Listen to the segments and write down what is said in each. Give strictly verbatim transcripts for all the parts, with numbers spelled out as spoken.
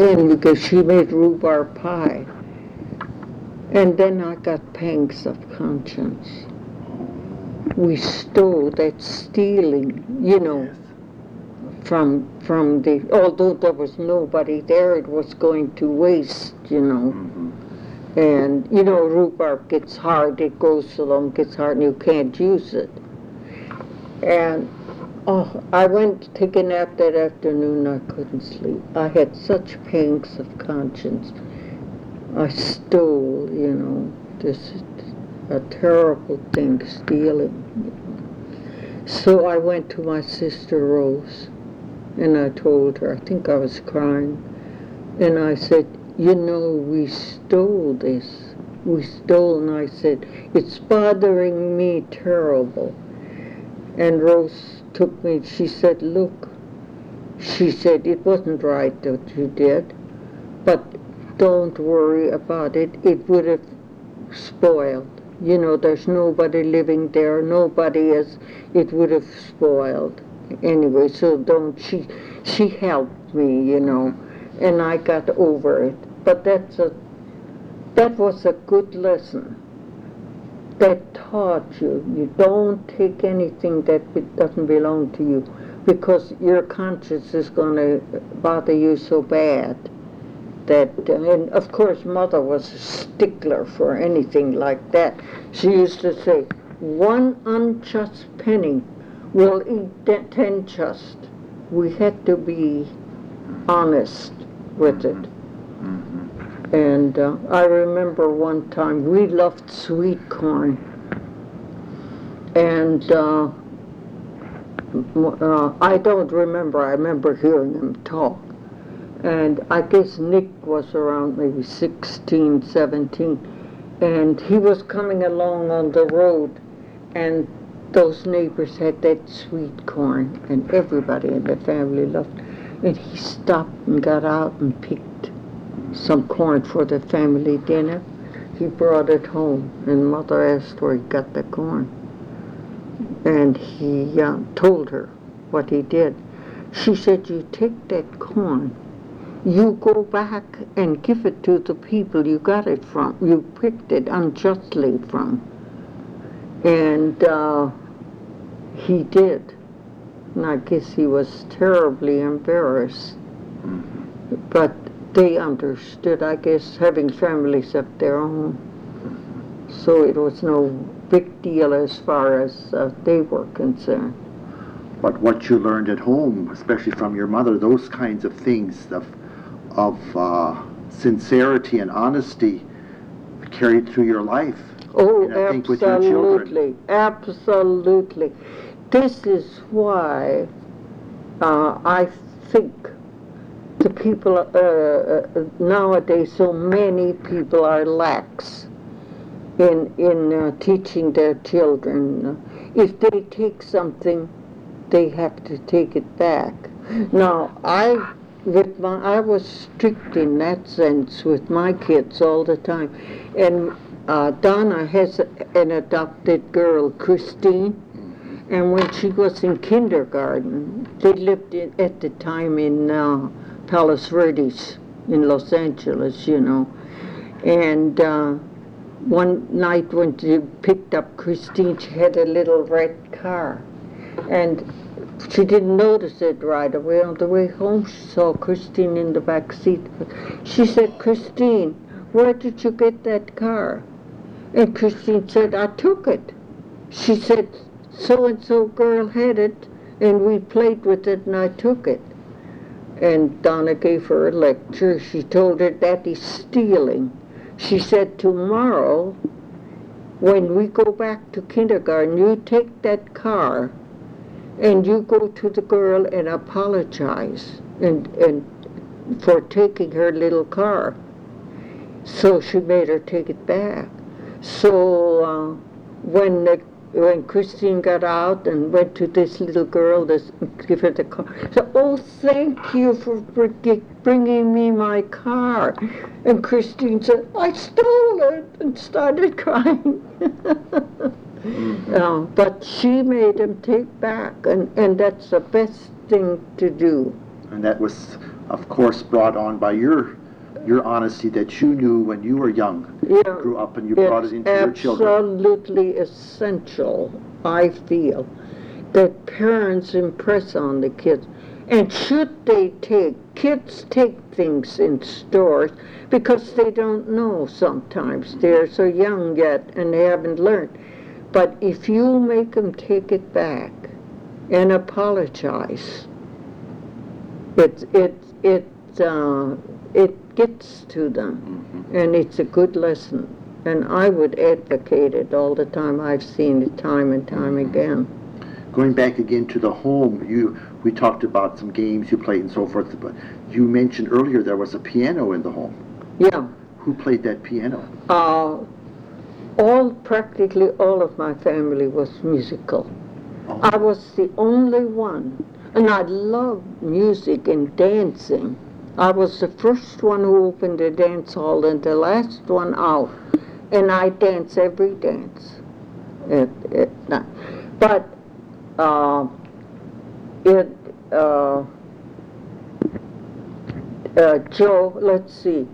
in because she made rhubarb pie. And then I got pangs of conscience. We stole, that's stealing, you know, from from the, although there was nobody there, it was going to waste, you know. Mm-hmm. And, you know, rhubarb gets hard, it goes so long, gets hard, and you can't use it. And, oh, I went to take a nap that afternoon, I couldn't sleep. I had such pangs of conscience. I stole, you know, this is a terrible thing, stealing. You know. So I went to my sister Rose, and I told her, I think I was crying, and I said, you know, we stole this. We stole, and I said, it's bothering me terrible. And Rose took me, she said, look, she said, it wasn't right that you did, but don't worry about it. It would have spoiled. You know, there's nobody living there. Nobody is. It would have spoiled. Anyway, so don't, she, she helped me, you know, and I got over it. But that's a, that was a good lesson. That taught you, you don't take anything that doesn't belong to you, because your conscience is going to bother you so bad. That, and of course Mother was a stickler for anything like that. She used to say, one unjust penny will eat ten just. We had to be honest with it. Mm-hmm. And uh, I remember one time we loved sweet corn, and uh, uh, I don't remember, I remember hearing him talk. And I guess Nick was around maybe sixteen, seventeen, and he was coming along on the road, and those neighbors had that sweet corn, and everybody in the family loved it. And he stopped and got out and picked some corn for the family dinner. He brought it home, and Mother asked where he got the corn. And he uh, told her what he did. She said, you take that corn, you go back and give it to the people you got it from, you picked it unjustly from. And uh, he did. And I guess he was terribly embarrassed. Mm-hmm. But they understood, I guess, having families of their own. So it was no big deal as far as uh, they were concerned. But what you learned at home, especially from your mother, those kinds of things of, of uh, sincerity and honesty carried through your life. Oh, and I absolutely, think with your children. absolutely. This is why uh, I think the people uh, uh, nowadays, so many people are lax in in uh, teaching their children. If they take something, they have to take it back. Now, I with my I was strict in that sense with my kids all the time, and uh, Donna has an adopted girl, Christine. And when she was in kindergarten, they lived in, at the time in uh, Palos Verdes in Los Angeles, you know. And uh, one night when she picked up Christine, she had a little red car. And she didn't notice it right away. On the way home, she saw Christine in the back seat. She said, Christine, where did you get that car? And Christine said, I took it. She said, so-and-so girl had it, and we played with it, and I took it. And Donna gave her a lecture. She told her that is stealing. She said, tomorrow, when we go back to kindergarten, you take that car, and you go to the girl and apologize and, and for taking her little car. So she made her take it back. So uh, when the When Christine got out and went to this little girl to give her the car, said, oh, thank you for bringing me my car. And Christine said, I stole it, and started crying. mm-hmm. uh, but she made him take back, and, and that's the best thing to do. And that was of course, brought on by your your honesty that you knew when you were young, Yeah, grew up, and you brought it into your children. It's absolutely essential, I feel, that parents impress on the kids. And should they take, kids take things in stores because they don't know sometimes. They're so young yet and they haven't learned. But if you make them take it back and apologize, it, it, it, uh, it gets to them, mm-hmm. and it's a good lesson. And I would advocate it all the time. I've seen it time and time mm-hmm. again. Going back again to the home, you we talked about some games you played and so forth, but you mentioned earlier there was a piano in the home. Yeah. Who played that piano? Uh, all, practically all of my family was musical. Oh. I was the only one, and I loved music and dancing. I was the first one who opened the dance hall and the last one out, and I dance every dance. It, it, but uh, it, uh, uh, Joe, let's see,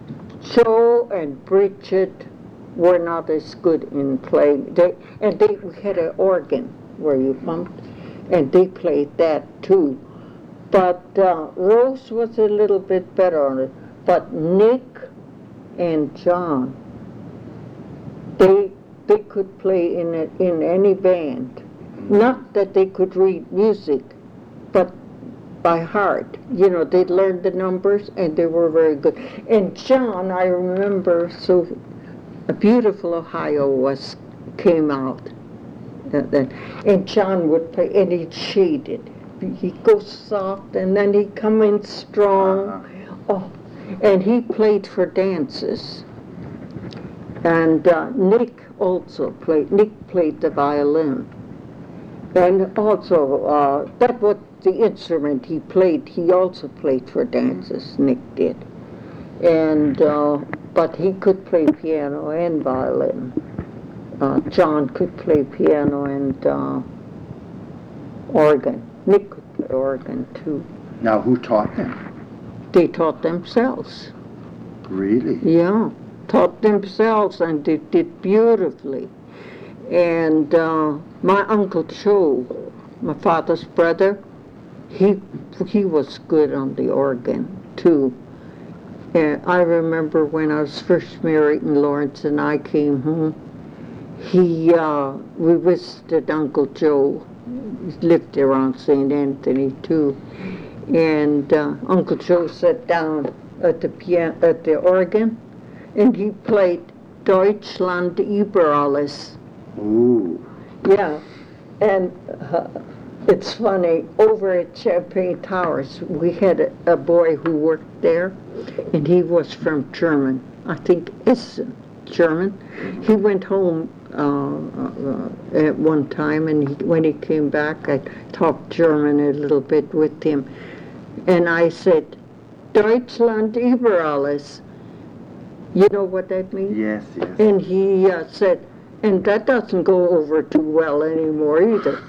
Joe and Bridget were not as good in playing. They, and they we had an organ where you bumped, and they played that too. But uh, Rose was a little bit better on it. But Nick and John, they they could play in a, in any band. Not that they could read music, but by heart. You know, they'd learned the numbers, and they were very good. And John, I remember, so A Beautiful Ohio was came out, and, and John would play, and he'd shade it. He'd go soft, and then he'd come in strong. Uh-huh. Oh, and he played for dances. And uh, Nick also played. Nick played the violin. And also, uh, that was the instrument he played. He also played for dances, Nick did. And, uh, but he could play piano and violin. Uh, John could play piano and uh, organ. Nick could play organ too. Now, who taught them? They taught themselves. Really? Yeah, taught themselves, and they did beautifully. And uh, my Uncle Joe, my father's brother, he he was good on the organ too. And I remember when I was first married and Lawrence and I came home, he uh, we visited Uncle Joe. He lived around Saint Anthony too, and uh, Uncle Joe sat down at the piano, at the organ, and he played Deutschland über alles. Ooh. Yeah, and uh, it's funny, over at Champagne Towers, we had a, a boy who worked there, and he was from German, I think Essen, German. He went home uh, uh, at one time, and he, when he came back, I talked German a little bit with him, and I said, Deutschland über alles. You know what that means? Yes, yes. And he uh, said, and that doesn't go over too well anymore either.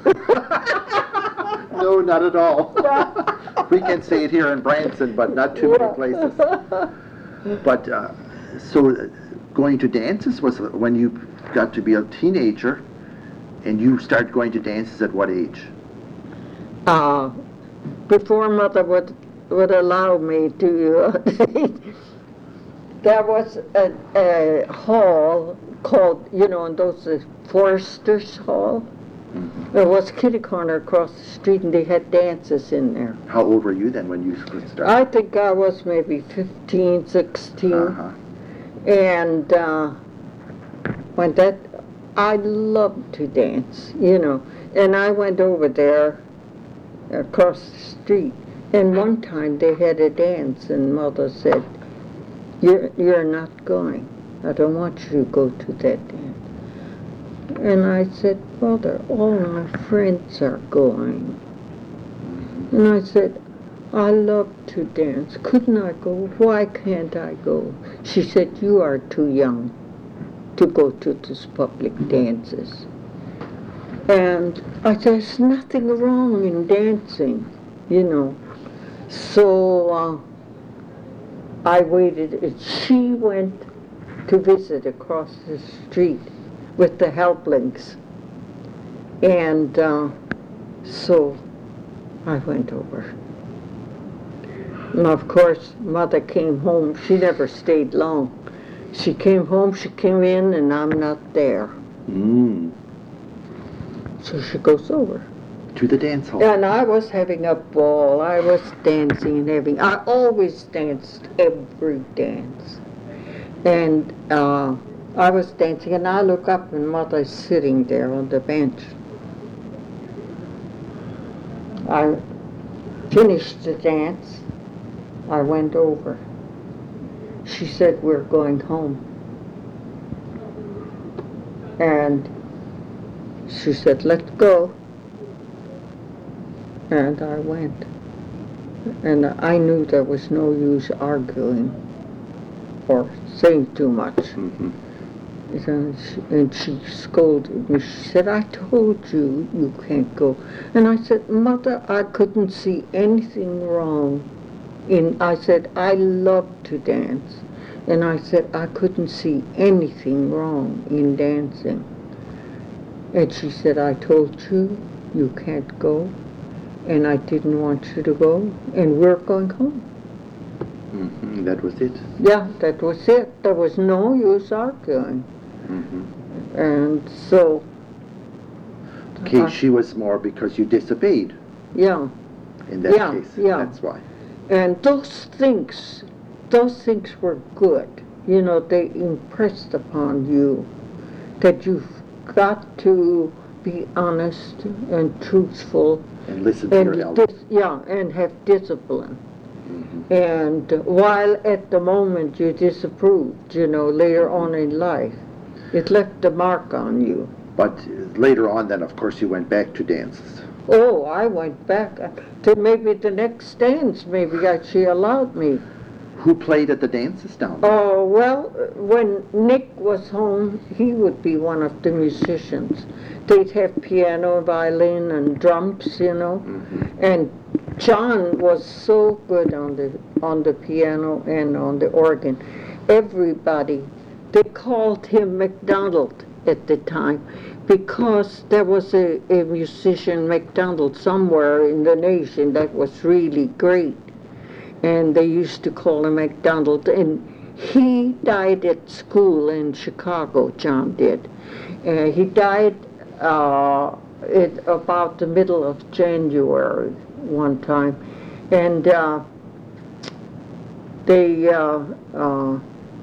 No, not at all. We can say it here in Branson, but not too many places. But uh, so uh, going to dances was when you got to be a teenager, and you started going to dances at what age? Uh, before Mother would would allow me to. Uh, there was a, a hall called, you know, in those uh, Forrester's Hall. Mm-hmm. There was kitty corner across the street, and they had dances in there. How old were you then when you started? I think I was maybe fifteen, sixteen. Uh-huh. And uh, when that, I loved to dance, you know. And I went over there across the street, and one time they had a dance, and Mother said, You're, you're not going. I don't want you to go to that dance. And I said, Mother, all my friends are going. And I said, I love to dance. Couldn't I go? Why can't I go? She said, you are too young to go to these public dances. And I said, there's nothing wrong in dancing, you know. So uh, I waited, and she went to visit across the street with the Helplings. And uh, so I went over. And of course, Mother came home. She never stayed long. She came home, she came in, and I'm not there. Mm. So she goes over. To the dance hall. And I was having a ball. I was dancing and having, I always danced every dance. And uh, I was dancing, and I look up, and Mother's sitting there on the bench. I finished the dance. I went over. She said, we're going home. And she said, let's go. And I went. And I knew there was no use arguing or saying too much. Mm-hmm. And she, and she scolded me. She said, I told you you can't go. And I said, Mother, I couldn't see anything wrong. In, I said, I love to dance. And I said, I couldn't see anything wrong in dancing. And she said, I told you you can't go. And I didn't want you to go. And we're going home. Mm-hmm. That was it. Yeah, that was it. There was no use arguing. Mm-hmm. And so... Okay, uh, she was more because you disobeyed. Yeah. In that Yeah, case. yeah. That's why. And those things, those things were good. You know, they impressed upon you that you've got to be honest and truthful. And listen to and your elders. dis- yeah, and have discipline. Mm-hmm. And while at the moment you disapproved, you know, later on in life, it left a mark on you. But later on then, of course, you went back to dances. Oh, I went back to maybe the next dance, maybe I, she allowed me. Who played at the dances down there? Oh, well, when Nick was home, he would be one of the musicians. They'd have piano, violin, and drums, you know. Mm-hmm. And John was so good on the on the piano and on the organ. Everybody, they called him McDonald at the time because there was a, a musician, McDonald, somewhere in the nation that was really great. And they used to call him McDonald. And he died at school in Chicago, John did. Uh, he died uh, at about the middle of January one time. And uh, they, uh, uh,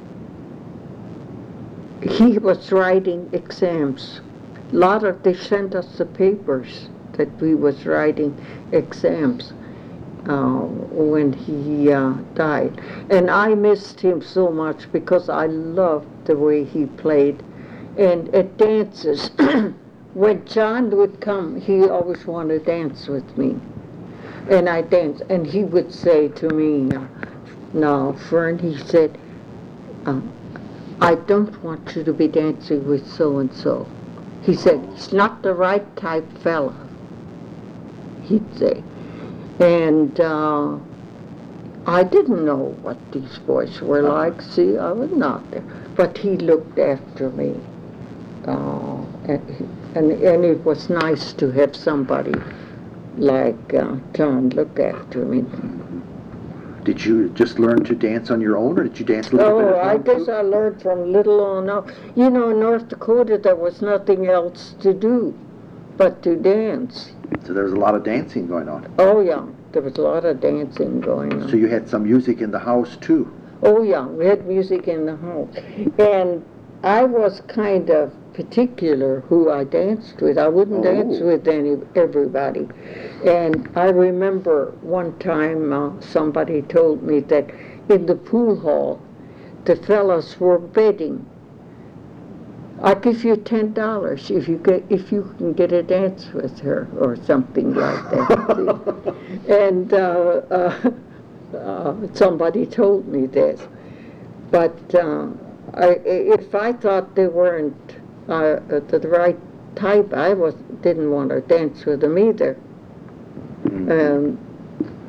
he was writing exams. A lot of, they sent us the papers that we was writing exams. Uh, when he uh, died. And I missed him so much because I loved the way he played. And at dances, when John would come, he always wanted to dance with me. And I danced, and he would say to me, uh, now, Fern, he said, uh, I don't want you to be dancing with so-and-so. He said, he's not the right type fella, he'd say. And uh, I didn't know what these boys were like. See, I was not there. But he looked after me. Uh, and, and, and it was nice to have somebody like uh, John look after me. Did you just learn to dance on your own, or did you dance a little bit Oh, at I home, guess too? I learned from little on up. You know, in North Dakota, there was nothing else to do but to dance. So there was a lot of dancing going on. Oh, yeah. There was a lot of dancing going on. So you had some music in the house, too. Oh, yeah. We had music in the house. And I was kind of particular who I danced with. I wouldn't Oh. dance with any everybody. And I remember one time uh, somebody told me that in the pool hall, the fellas were betting. I'll give you ten dollars if you get if you can get a dance with her or something like that. and uh, uh, uh, somebody told me this, but uh, I, if I thought they weren't uh, the right type, I was didn't want to dance with them either. Mm-hmm. Um,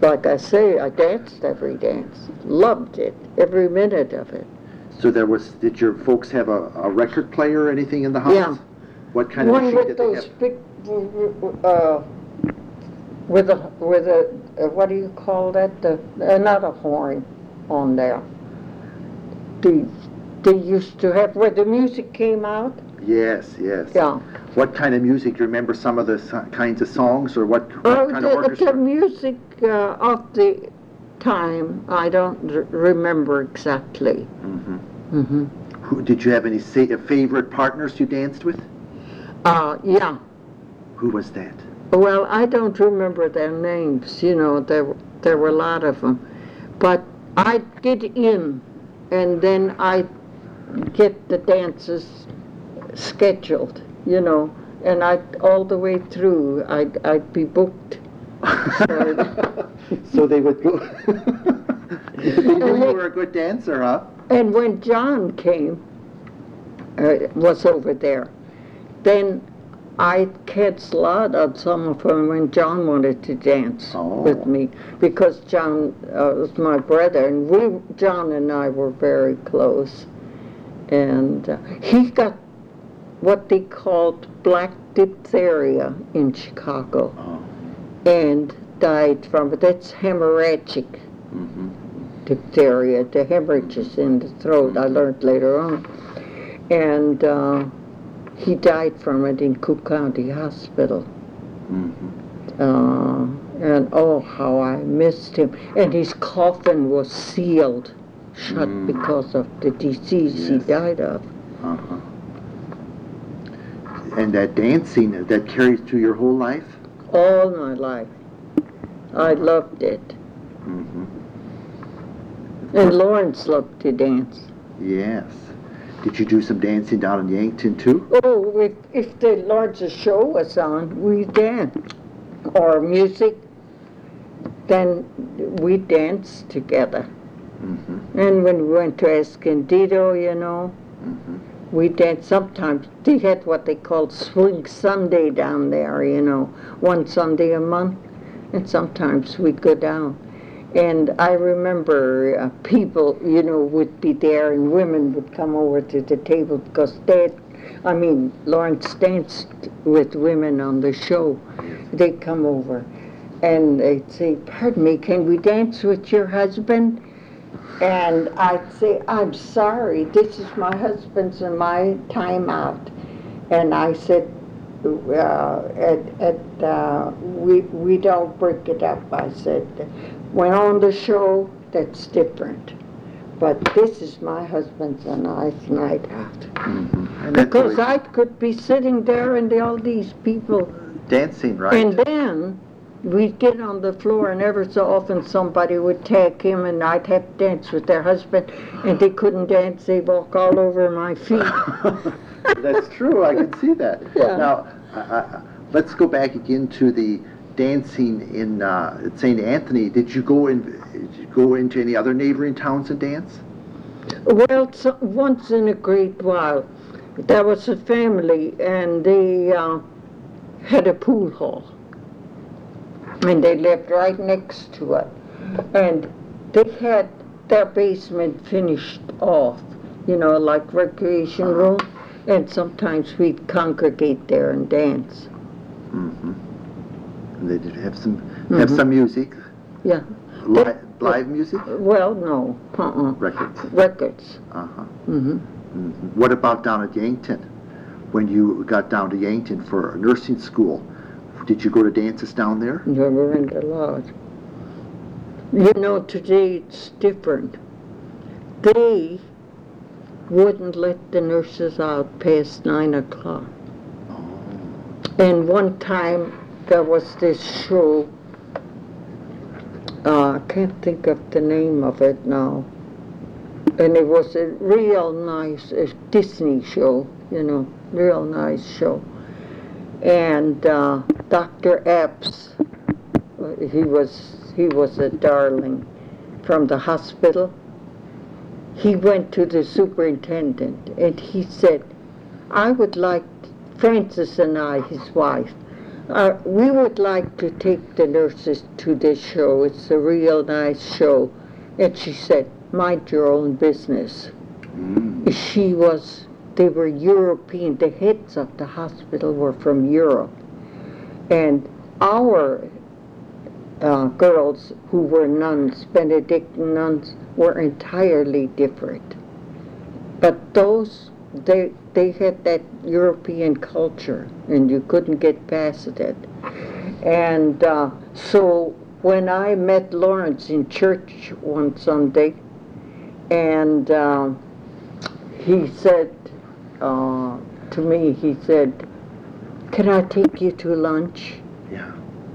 like I say, I danced every dance. Loved it, every minute of it. So there was, did your folks have a, a record player or anything in the house? Yeah. What kind of One machine with did they those have? big, uh, with a, with a, uh, what do you call that? The, another horn on there. They, they used to have, where the music came out. Yes, yes. Yeah. What kind of music? Do you remember some of the so- kinds of songs, or what, what Oh, kind the, of orchestra? the music uh, of the time, I don't r- remember exactly. Mm-hmm. Mm-hmm. Who, did you have any say, uh, favorite partners you danced with? Uh, yeah. Who was that? Well, I don't remember their names. You know, there there were a lot of them, but I'd get in, and then I'd get the dances scheduled. You know, and I'd all the way through. I'd I'd be booked. So, So they would go. They knew you were a good dancer, huh? and when John came, uh, was over there, then I cancel out on some of them when John wanted to dance Oh. with me, because John uh, was my brother, and we, John and I were very close. And uh, he got what they called black diphtheria in Chicago, Oh. and died from it. That's hemorrhagic Mm-hmm. diphtheria, the hemorrhages in the throat, I learned later on. And uh, he died from it in Cook County Hospital. Mm-hmm. Uh, and oh, how I missed him. And his coffin was sealed shut Mm. because of the disease he Yes. died of. Uh-huh. And that dancing, that carried through your whole life? All my life. I loved it. Mm-hmm. And Lawrence loved to dance. Yes. Did you do some dancing down in Yankton too? Oh, if, if the Lawrence show was on, we danced. Or music, then we danced together. Mm-hmm. And when we went to Escondido, you know, Mm-hmm. we danced sometimes. They had what they called Swing Sunday down there, you know, one Sunday a month. And sometimes we'd go down. And I remember uh, people, you know, would be there, and women would come over to the table because Dad, I mean, Lawrence danced with women on the show. They'd come over and they'd say, "Pardon me, can we dance with your husband?" And I'd say, "I'm sorry, this is my husband's and my time out." And I said, uh, at, at, uh, we, we don't break it up. I said, when on the show, that's different. But this is my husband's and I's night out. Mm-hmm. And that's Because really I could be sitting there and all these people, dancing, right? and then we'd get on the floor, and ever so often somebody would tag him, and I'd have to dance with their husband, and they couldn't dance, they'd walk all over my feet. That's true. I can see that. Yeah. Now, uh, uh, let's go back again to the dancing in uh, Saint Anthony. Did you go in? Did you go into any other neighboring towns and dance? Well, so, once in a great while, there was a family, and they uh, had a pool hall, and they lived right next to it, and they had their basement finished off, you know, like recreation room, and sometimes we'd congregate there and dance. Mm-hmm. And they did have some have Mhm. some music. Yeah. Live, live music. Well, no, uh-uh. Records. Records. Uh-huh. Mm-hmm. Mm-hmm. What about down at Yankton? When you got down to Yankton for nursing school, did you go to dances down there? Never in the lodge. You know, today it's different. They wouldn't let the nurses out past nine o'clock. Oh. And one time there was this show, uh, I can't think of the name of it now. And it was a real nice uh, Disney show, you know, real nice show. And uh, Doctor Epps, uh, he was he was a darling from the hospital. He went to the superintendent and he said, "I would like, Francis and I, his wife, Uh, we would like to take the nurses to this show. It's a real nice show. And she said, mind your own business. Mm. She was, they were European. The heads of the hospital were from Europe. And our uh, girls who were nuns, Benedictine nuns, were entirely different. But those, they they had that European culture, and you couldn't get past it. And uh, so when I met Lawrence in church one Sunday, and uh, he said uh, to me, he said, can I take you to lunch? Yeah.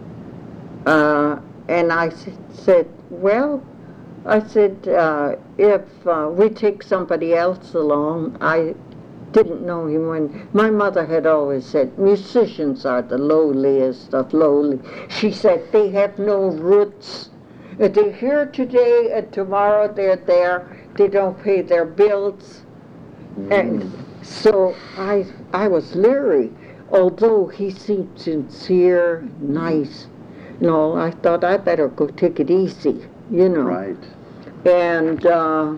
Uh, and I said, well, I said, uh, if uh, we take somebody else along, I didn't know him when, my mother had always said, musicians are the lowliest of lowly. She said, they have no roots. They're here today and tomorrow they're there. They don't pay their bills. Mm. And so I, I was leery, although he seemed sincere, nice. No, I thought I better go take it easy, you know. Right. And uh,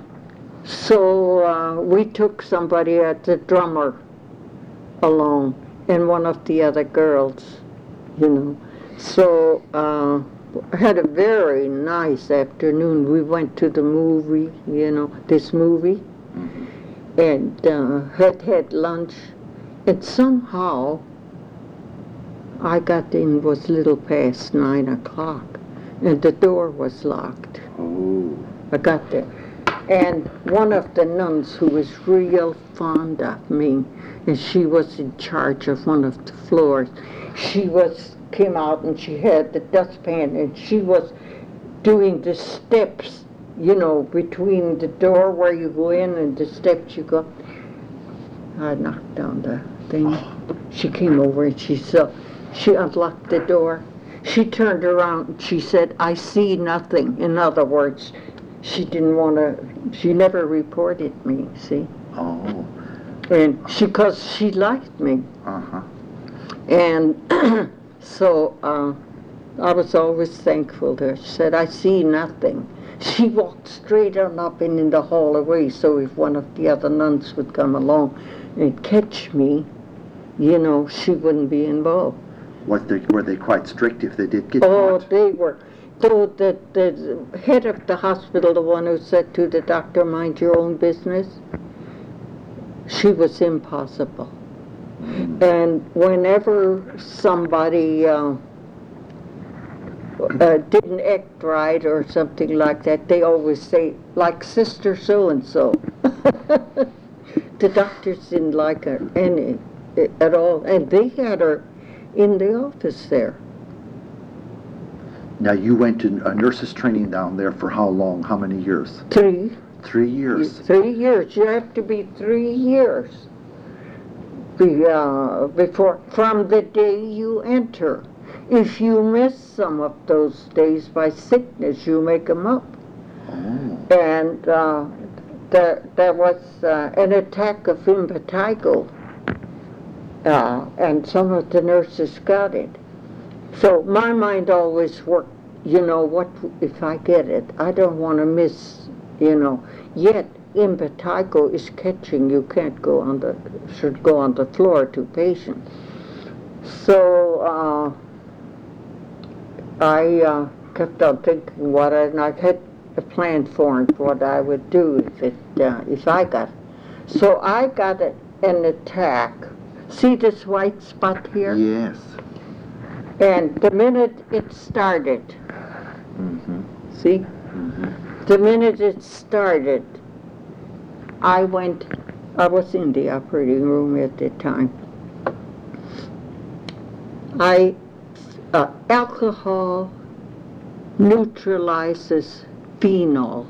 so uh, we took somebody as the drummer along and one of the other girls, you know. So uh, I had a very nice afternoon. We went to the movie, you know, this movie, mm-hmm. and uh, had had lunch. And somehow I got in, was little past nine o'clock, and the door was locked. Oh. I got there. And one of the nuns who was real fond of me, and she was in charge of one of the floors, she was came out and she had the dustpan and she was doing the steps, you know, between the door where you go in and the steps you go. I knocked down the thing. She came over and she saw, she unlocked the door. She turned around and she said, I see nothing. In other words, she didn't want to, she never reported me, see? Oh. And she, because she liked me. Uh-huh. And so uh, I was always thankful to her. She said, I see nothing. She walked straight on up and in the hallway, so if one of the other nuns would come along and catch me, you know, she wouldn't be involved. Was they, were they quite strict if they did get Oh, caught? they were. Though the, the head of the hospital, the one who said to the doctor, mind your own business, she was impossible. Mm. And whenever somebody uh, uh, didn't act right or something like that, they always say, like Sister so-and-so. The doctors didn't like her any at all, and they had her in the office there. Now, you went to a nurse's training down there for how long? How many years? Three. Three years. Three years. You have to be three years be, uh, before, from the day you enter. If you miss some of those days by sickness, you make them up. Oh. And uh, there, there was uh, an attack of impetigo, uh, and some of the nurses got it. So my mind always worked, you know, what if I get it? I don't want to miss, you know. Yet impetigo is catching. You can't go on the, should go on the floor to patients. So uh, I uh, kept on thinking what I, and I had a plan for it, what I would do if it, uh, if I got it. So I got a, an attack. See this white spot here? Yes. And the minute it started, Mm-hmm. see? Mm-hmm. The minute it started, I went, I was in the operating room at the time. I, uh, alcohol neutralizes phenol.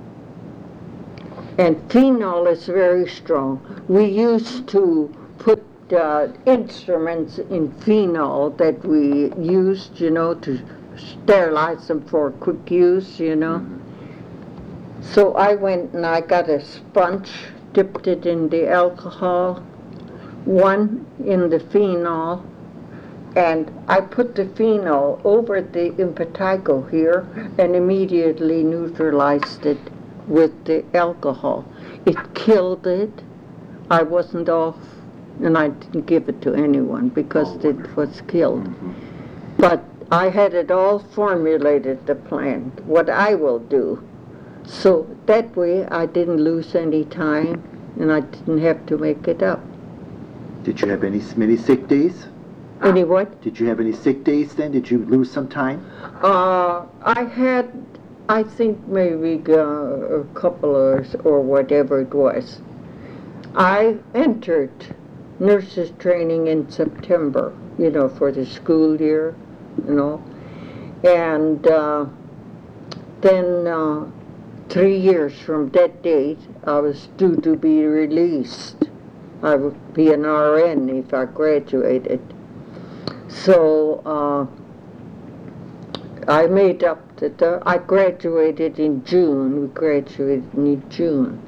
And phenol is very strong. We used to put uh, instruments in phenol that we used, you know, to sterilize them for quick use, you know. Mm-hmm. So I went and I got a sponge, dipped it in the alcohol, one in the phenol, And I put the phenol over the impetigo here and immediately neutralized it with the alcohol. It killed it. I wasn't off, and I didn't give it to anyone because Oh, it was killed. Mhm. But I had it all formulated, the plan, what I will do. So that way I didn't lose any time and I didn't have to make it up. Did you have any many sick days? Any what? Did you have any sick days then? Did you lose some time? Uh, I had, I think maybe uh, a couple of, or whatever it was. I entered nurses training in September, you know, for the school year, you know. And uh, then uh, three years from that date, I was due to be released. I would be an R N if I graduated. So uh, I made up that uh, I graduated in June. We graduated in June.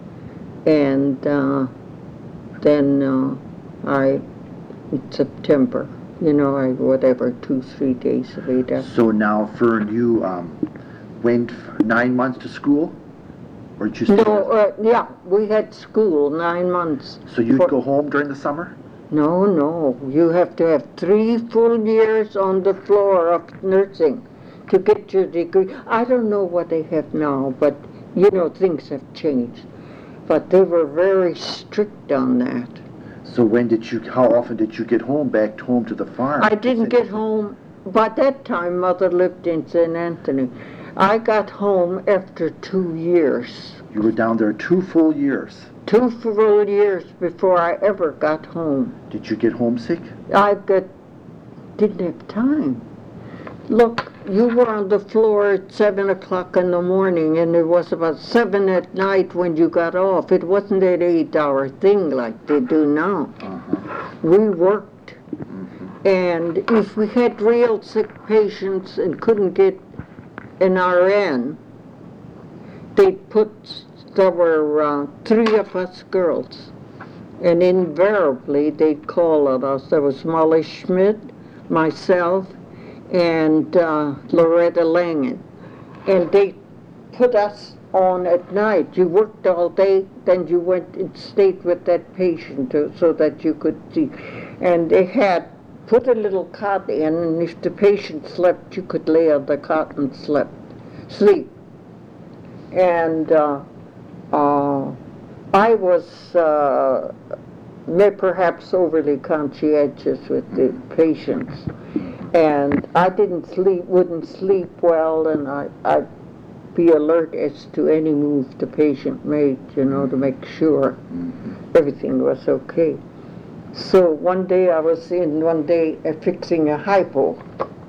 And uh, then uh, I, in September, you know, I whatever, two, three days later. So now, Fern, you um, went nine months to school? Or did you stay? No, uh, yeah, we had school nine months. So you'd for- go home during the summer? No, no, you have to have three full years on the floor of nursing to get your degree. I don't know what they have now, but, you know, things have changed. But they were very strict on that. So when did you, how often did you get home, back home to the farm? I didn't get home, by that time Mother lived in Saint Anthony. I got home after two years. You were down there two full years. Two full years before I ever got home. Did you get homesick? I got, didn't have time. Look, you were on the floor at seven o'clock in the morning, and it was about seven at night when you got off. It wasn't an eight-hour thing like they do now. Uh-huh. We worked, Mm-hmm. and if we had real sick patients and couldn't get an R N, they'd put, there were uh, three of us girls, and invariably they'd call on us. There was Molly Schmidt, myself, and uh, Loretta Langen. And they put us on at night. You worked all day, then you went and stayed with that patient to, so that you could see. And they had put a little cot in, and if the patient slept, you could lay on the cot and slept, sleep. And uh, uh, I was uh, may- perhaps overly conscientious with the patients. And I didn't sleep, wouldn't sleep well, and I, I'd be alert as to any move the patient made, you know, to make sure everything was okay. So one day I was in, one day uh, fixing a hypo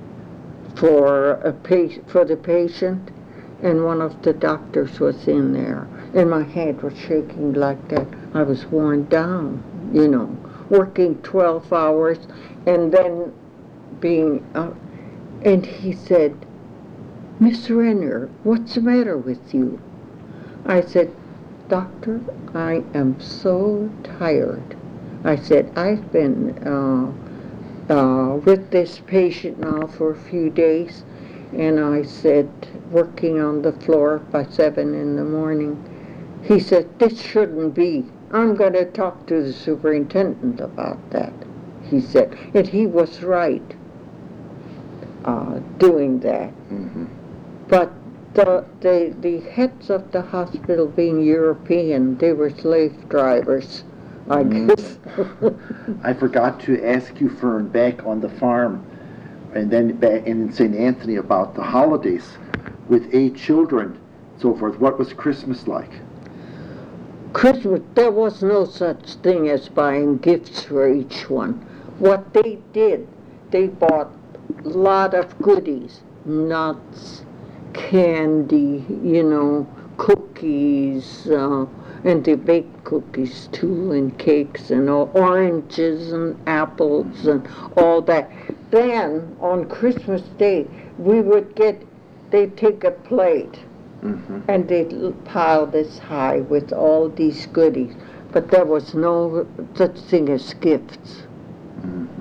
for a patient, for the patient, and one of the doctors was in there, and my hand was shaking like that. I was worn down, you know, working twelve hours, and then being, uh, and he said, "Miss Renner, what's the matter with you?" I said, "Doctor, I am so tired." I said, "I've been uh, uh, with this patient now for a few days," and I said, working on the floor by seven in the morning. He said, "This shouldn't be. I'm going to talk to the superintendent about that," he said, and he was right. Uh, doing that. Mm-hmm. But the, the the heads of the hospital being European, they were slave drivers, I Mm. guess. I forgot to ask you, Fern, back on the farm, and then back in Saint Anthony about the holidays with eight children, so forth. What was Christmas like? Christmas, there was no such thing as buying gifts for each one. What they did, they bought a lot of goodies, nuts, candy, you know, cookies, uh, and they baked cookies too, and cakes, and all, oranges and apples and all that. Then, on Christmas Day, we would get, they'd take a plate, Mm-hmm. and they'd l- pile this high with all these goodies. But there was no such thing as gifts. Mm-hmm.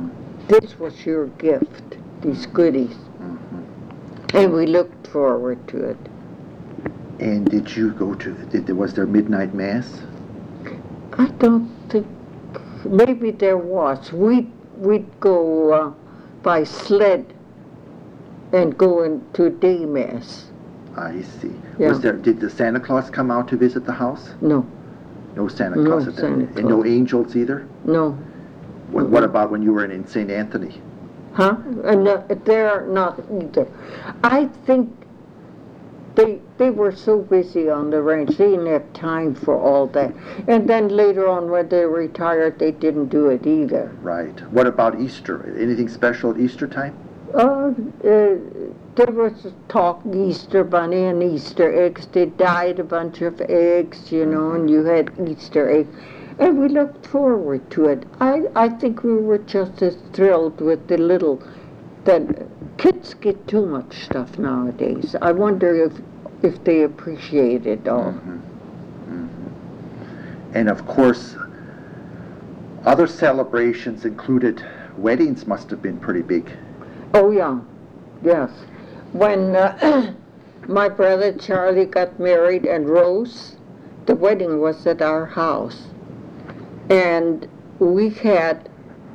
this was your gift, these goodies. Mm-hmm. And we looked forward to it. And did you go to, did, was there midnight mass? I don't think, maybe there was. We'd, we'd go uh, by sled and go into day mass. I see. Yeah. Was there, did the Santa Claus come out to visit the house? No, No Santa No Claus at that. Santa And Claus. no angels either? no. What, what about when you were in, in Saint Anthony? Huh? And uh, they're not either. I think they they were so busy on the ranch, they didn't have time for all that. And then later on, when they retired, they didn't do it either. Right. What about Easter? Anything special at Easter time? Uh, uh, there was talk Easter bunny and Easter eggs. They dyed a bunch of eggs, you know, and you had Easter eggs. And we looked forward to it. I, I think we were just as thrilled with the little, that kids get too much stuff nowadays. I wonder if if they appreciate it all. Mm-hmm. Mm-hmm. And of course, other celebrations included weddings must have been pretty big. Oh yeah, yes. When uh, my brother Charlie got married and Rose, the wedding was at our house. And we had,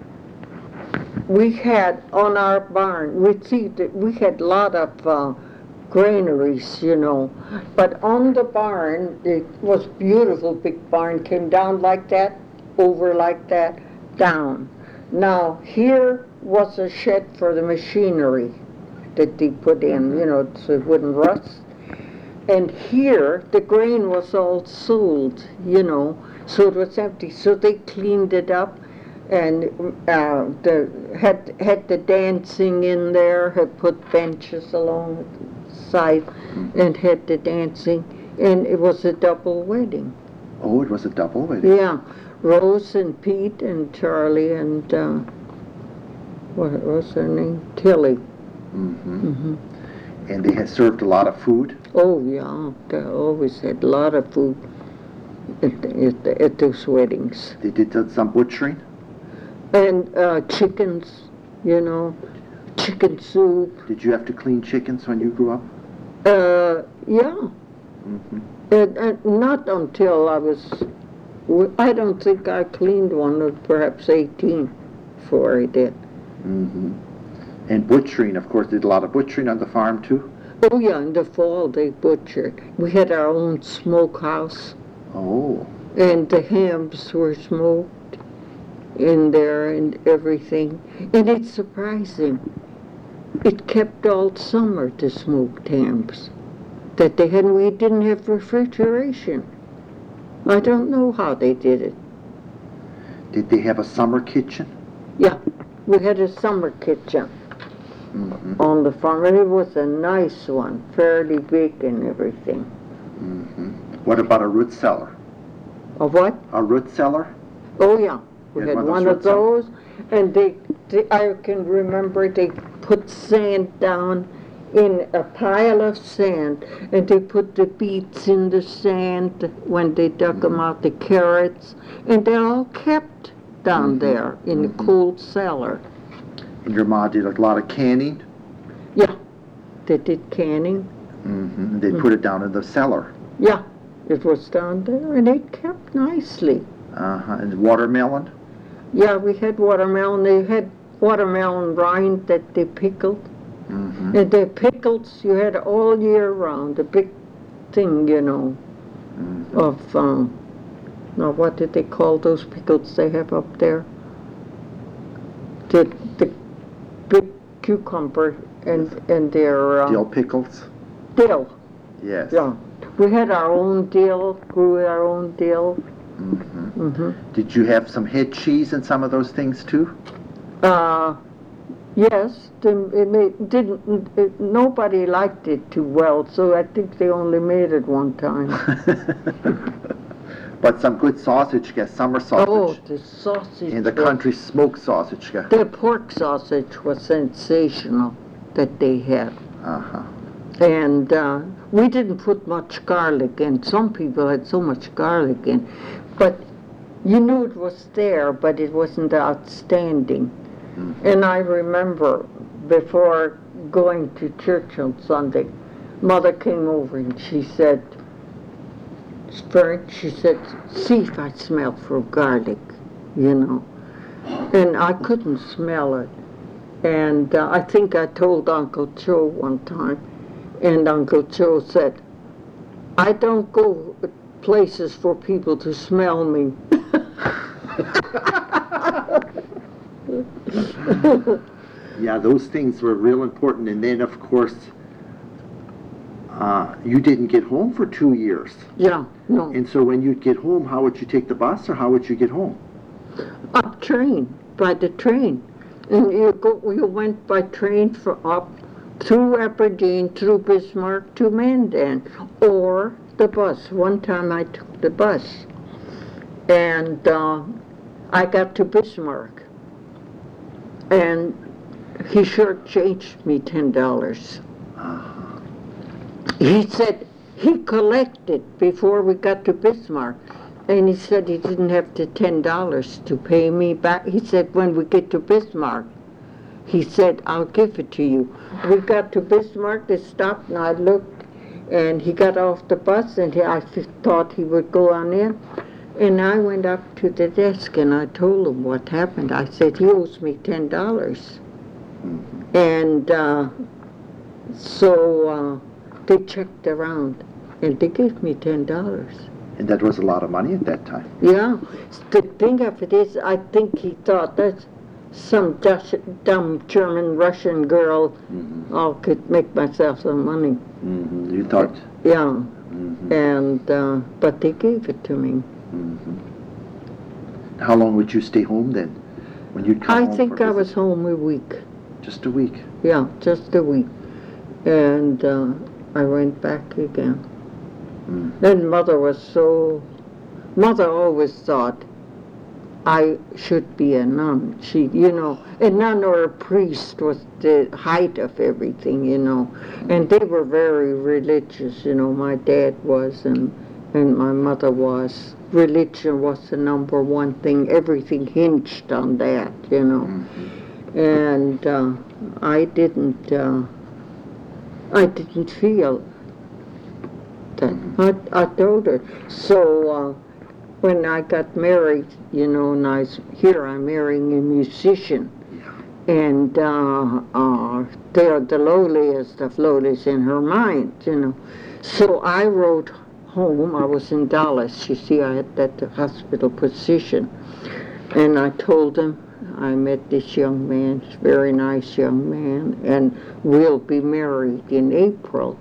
we had on our barn, we see that we had a lot of uh, granaries, you know, but on the barn, it was beautiful, big barn, came down like that, over like that, down. Now, here was a shed for the machinery that they put in, you know, so it wouldn't rust. And here, the grain was all sold, you know, so it was empty. So they cleaned it up and uh, the, had had the dancing in there, had put benches along the side and had the dancing. And it was a double wedding. Oh, it was a double wedding. Yeah, Rose and Pete and Charlie and, uh, what was her name? Tilly. Mm-hmm. Mm-hmm. And they had served a lot of food. Oh, yeah, they always had a lot of food at, at, at those weddings. They did some butchering. And uh, chickens, you know, chicken soup. Did you have to clean chickens when you grew up? Uh, yeah. Mm-hmm. And, and not until I was, I don't think I cleaned one at perhaps eighteen before I did. Mm-hmm. And butchering, of course, did a lot of butchering on the farm too? Oh, yeah, in the fall they butchered. We had our own smokehouse. Oh. And the hams were smoked in there and everything. And it's surprising. It kept all summer, the smoked hams that they had. We didn't have refrigeration. I don't know how they did it. Did they have a summer kitchen? Yeah, we had a summer kitchen Mm-hmm. on the farm, and it was a nice one, fairly big and everything. Mm-hmm. What about a root cellar? A what? A root cellar? Oh, yeah. We You had had one one of of those those, and they, they, I can remember they put sand down in a pile of sand, and they put the beets in the sand when they dug them out, the carrots, and they're all kept down Mhm. there in Mhm. the cold cellar. And your mom did a lot of canning? Yeah, they did canning. Mm-hmm. They put it down in the cellar. Yeah, it was down there, and it kept nicely. Uh-huh. And watermelon? Yeah, we had watermelon. They had watermelon rind that they pickled. Mm-hmm. And the pickles you had all year round, a big thing, you know, Mm-hmm. of, um, now what did they call those pickles they have up there? The, the big cucumber and, and their, uh, Dill pickles? dill. Yes. Yeah. We had our own dill, grew our own dill. Mm-hmm. Mm-hmm. Did you have some head cheese and some of those things too? Uh, yes, they, it made, didn't, it, nobody liked it too well, so I think they only made it one time. But some good sausage, guess summer Oh, sausage. the sausage. In the was- country, smoked sausage. The pork sausage was sensational that they had. Uh-huh. And uh, we didn't put much garlic in. Some people had so much garlic in. But you knew it was there, but it wasn't outstanding. And I remember before going to church on Sunday, Mother came over and she said, Spirit, she said, see if I smell for garlic, you know. And I couldn't smell it. And uh, I think I told Uncle Joe one time, and Uncle Joe said, I don't go places for people to smell me. Yeah, those things were real important. And then, of course, uh, you didn't get home for two years. Yeah, no. And so when you'd get home, how would you take the bus or how would you get home? Up train, by the train. And you go, you went by train for up through Aberdeen, through Bismarck to Mandan, or the bus. One time I took the bus, and uh, I got to Bismarck, and he shortchanged me ten dollars. Uh-huh. He said he collected before we got to Bismarck. And he said he didn't have the ten dollars to pay me back. He said, when we get to Bismarck, he said, I'll give it to you. We got to Bismarck, they stopped, and I looked, and he got off the bus, and he, I thought he would go on in. And I went up to the desk, and I told him what happened. I said, he owes me ten dollars. Mm-hmm. And uh, so uh, they checked around, and they gave me ten dollars. And that was a lot of money at that time. Yeah. The thing of it is, I think he thought that's some Dutch, dumb German Russian girl. Mm-hmm. I could make myself some money. Mm-hmm. You thought? Yeah. Mm-hmm. And uh, but they gave it to me. Mm-hmm. How long would you stay home then? When you'd come I home think for I visit? was home a week. Just a week. Yeah, just a week, and uh, I went back again. Mm. Then Mother was so, Mother always thought I should be a nun. She, you know, a nun or a priest was the height of everything, you know. And they were very religious, you know. My dad was and, and my mother was. Religion was the number one thing. Everything hinged on that, you know. Mm-hmm. And uh, I didn't, uh, I didn't feel I, I told her. So uh, when I got married, you know, and I, here I'm marrying a musician, and uh, uh, they're the lowliest of lowlies in her mind, you know. So I wrote home. I was in Dallas. You see, I had that hospital position, and I told them I met this young man, very nice young man, and we'll be married in April.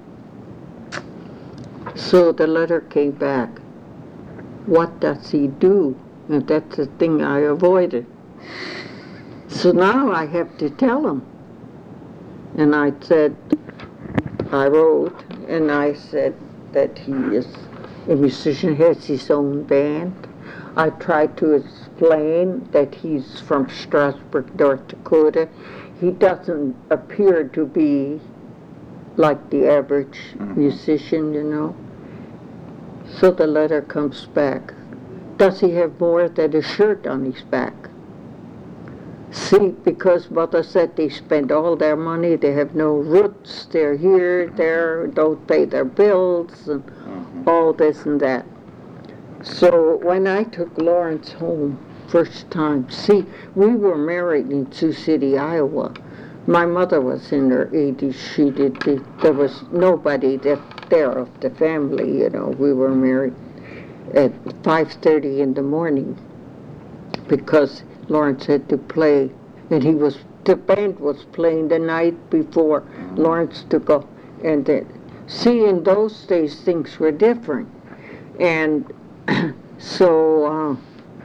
So the letter came back. What does he do? And that's the thing I avoided. So now I have to tell him. And I said, I wrote, and I said that he is a musician, has his own band. I tried to explain that he's from Strasburg, North Dakota. He doesn't appear to be like the average mm-hmm. musician, you know. So the letter comes back. Does he have more than a shirt on his back? See, because Mother said they spend all their money, they have no roots, they're here, there, don't pay their bills, and mm-hmm. all this and that. So when I took Lawrence home, first time, see, we were married in Sioux City, Iowa. My mother was in her eighties. She did. The, there was nobody that there of the family. You know, we were married at five thirty in the morning because Lawrence had to play, and he was. The band was playing the night before Lawrence took off, and the, see, in those days things were different, and so. Uh,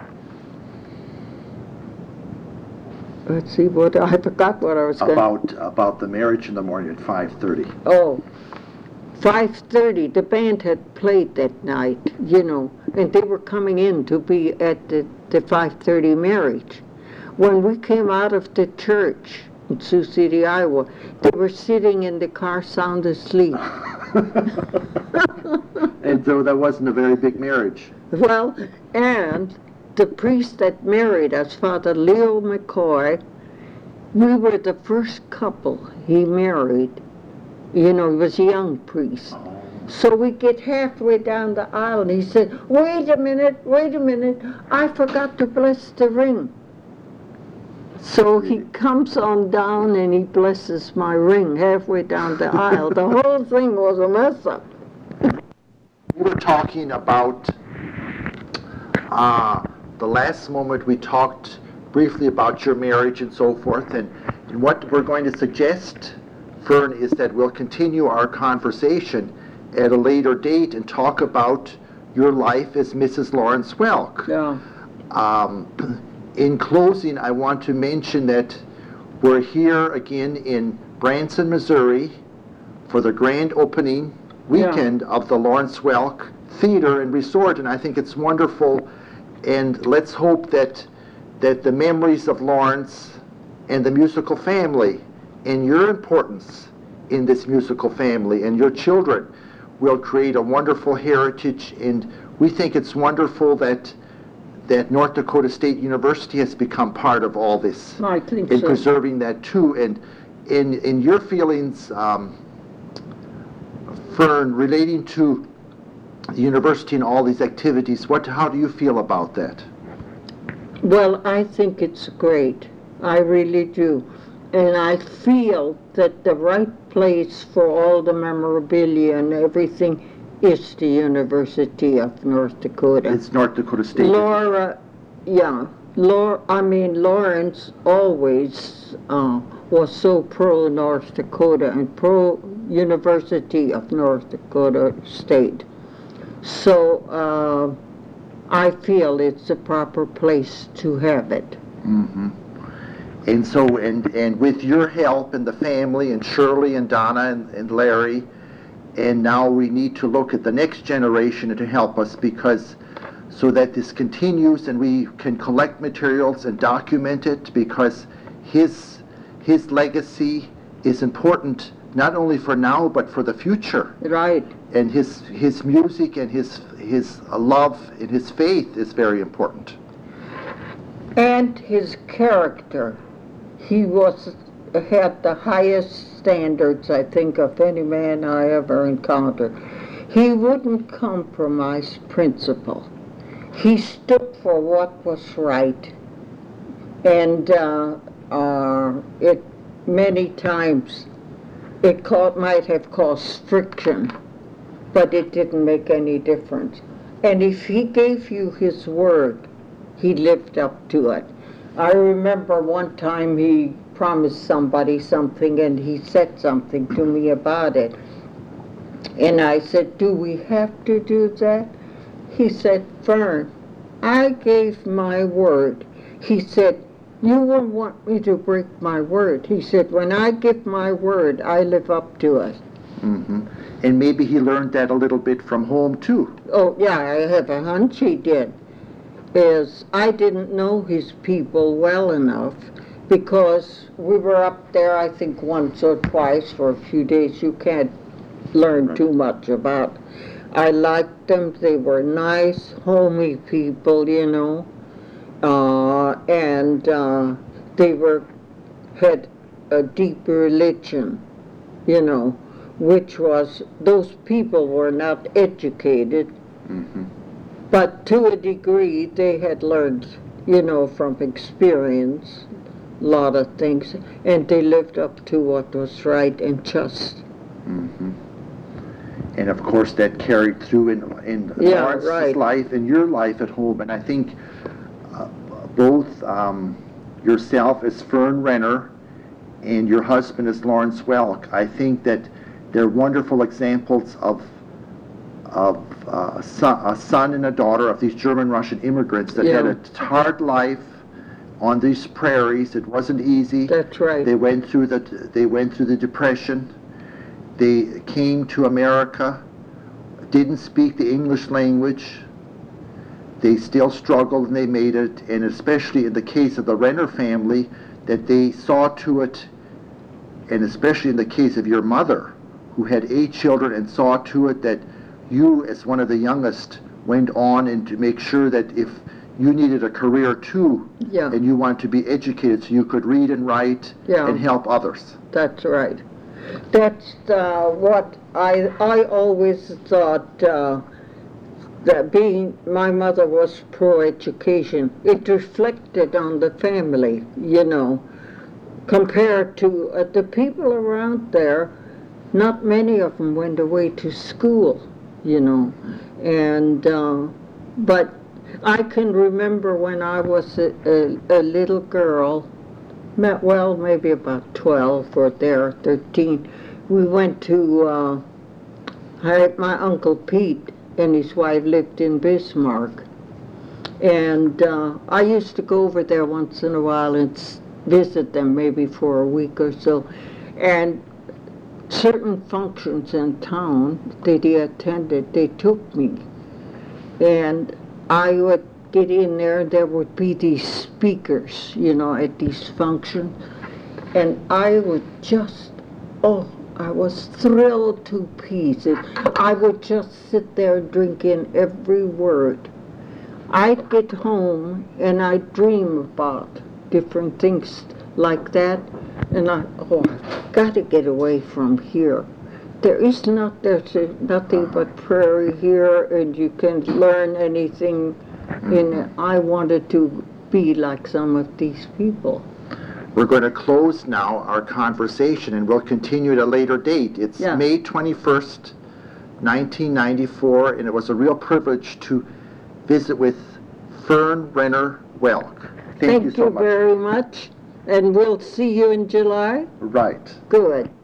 Let's see, what I forgot what I was going About about the marriage in the morning at five thirty. Oh, five thirty. The band had played that night, you know, and they were coming in to be at the, the five thirty marriage. When we came out of the church in Sioux City, Iowa, they were sitting in the car sound asleep. And so that wasn't a very big marriage. Well, and the priest that married us, Father Leo McCoy, We were the first couple he married. You know, he was a young priest. So we get halfway down the aisle and he said, wait a minute, wait a minute, I forgot to bless the ring. So he comes on down and he blesses my ring halfway down the aisle. The whole thing was a mess up. We were talking about, uh, the last moment we talked briefly about your marriage and so forth, and, and what we're going to suggest, Fern, is that we'll continue our conversation at a later date and talk about your life as Missus Lawrence Welk. Yeah. Um, in closing, I want to mention that we're here again in Branson, Missouri for the grand opening weekend yeah. of the Lawrence Welk Theater and Resort, and I think it's wonderful, and let's hope that that the memories of Lawrence and the musical family and your importance in this musical family and your children will create a wonderful heritage, and we think it's wonderful that that North Dakota State University has become part of all this I think in so. preserving that too. And in in your feelings, um, Fern, relating to the university and all these activities, what how do you feel about that? Well, I think it's great. I really do. And I feel that the right place for all the memorabilia and everything is the University of North Dakota. It's North Dakota State. Laura, yeah, Laura, I mean, Lawrence always uh, was so pro North Dakota and pro University of North Dakota State. So uh, I feel it's the proper place to have it. Mm-hmm. And so, and, and with your help and the family and Shirley and Donna and, and Larry, and now we need to look at the next generation to help us, because so that this continues and we can collect materials and document it, because his his legacy is important not only for now but for the future. Right. And his his music and his his love and his faith is very important. And his character. He was had the highest standards, I think, of any man I ever encountered. He wouldn't compromise principle. He stood for what was right. And uh, uh, it many times it caught, might have caused friction, but it didn't make any difference. And if he gave you his word, he lived up to it. I remember one time he promised somebody something and he said something to me about it. And I said, do we have to do that? He said, Fern, I gave my word. He said, you won't want me to break my word. He said, when I give my word, I live up to it. Mm-hmm. And maybe he learned that a little bit from home too. Oh, yeah, I have a hunch he did. Is I didn't know his people well enough, because we were up there, I think, once or twice for a few days. You can't learn too much about. I liked them. They were nice, homey people, you know, uh, and uh, they were had a deep religion, you know, which was, those people were not educated. Mm-hmm. But to a degree, they had learned, you know, from experience, a lot of things, and they lived up to what was right and just. Mm-hmm. And of course, that carried through in, in yeah, Lawrence's right. life and your life at home. And I think uh, both um, yourself as Fern Renner and your husband as Lawrence Welk, I think that they're wonderful examples of of uh, a, son, a son and a daughter of these German-Russian immigrants that yeah. had a hard life on these prairies. It wasn't easy. That's right. They went through the they went through the Depression. They came to America, didn't speak the English language. They still struggled and they made it. And especially in the case of the Renner family, that they saw to it, and especially in the case of your mother, who had eight children, and saw to it that you, as one of the youngest, went on and to make sure that if you needed a career too, Yeah, and you wanted to be educated so you could read and write yeah, and help others. that's right. That's uh, what I I always thought. Uh, that being my mother was pro-education, it reflected on the family, you know, compared to uh, the people around there. Not many of them went away to school, you know, and uh, but I can remember when I was a, a, a little girl, ma- well, maybe about twelve or there, thirteen, we went to, uh, I, my Uncle Pete and his wife lived in Bismarck. And uh, I used to go over there once in a while and s- visit them maybe for a week or so. And certain functions in town that he attended, they took me. And I would get in there, there would be these speakers, you know, at these functions. And I would just, oh, I was thrilled to pieces. I would just sit there drinking every word. I'd get home and I'd dream about different things like that, and I, oh, I've got to get away from here. There is not, there's a, nothing but prairie here, and you can learn anything in it. I wanted to be like some of these people. We're going to close now our conversation, and we'll continue at a later date. It's Yeah. May twenty-first, nineteen ninety-four, and it was a real privilege to visit with Fern Renner Welk. Thank, Thank you so you much. very much, and we'll see you in July. Right. Good.